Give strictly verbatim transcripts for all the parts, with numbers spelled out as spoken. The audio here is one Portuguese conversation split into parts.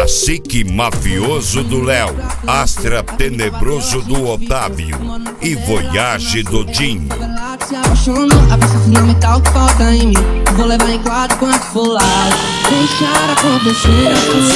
Cacique mafioso do Léo, Astra tenebroso do Otávio e Voyage do Dinho. Se apaixonou, a peça fundamental que falta em mim. Vou levar em quadro quanto for lá. Deixar acontecer,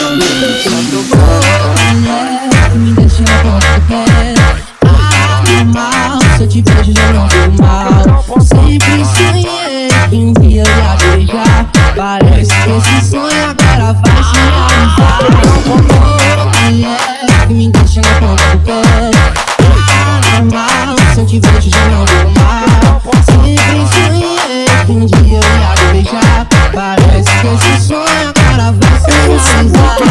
mulher que me deixa na ponta do pé. Ah, mal, se eu te vejo já não tô mal. Sempre sonhei que um dia eu ia te beijar. Parece que esse sonho agora vai se realizar. Mulher que me deixa na ponta do pé. Ah, mal, se eu te vejo já não tô mal. Sempre sonhei que um dia eu ia te beijar. Parece que esse sonho agora vai se realizar.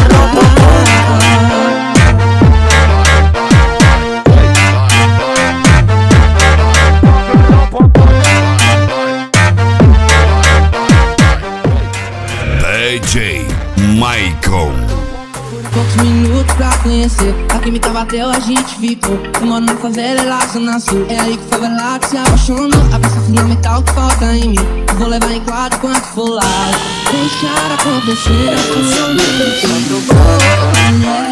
D J Michael. Poucos minutos pra conhecer, a química bateu, a gente ficou. Eu moro na favela, ela zona sul. É aí que foi velado, se apaixonou. A peça fundamental que falta em mim. Vou levar em quadro quanto for lá. Deixar acontecer, a função do tempo.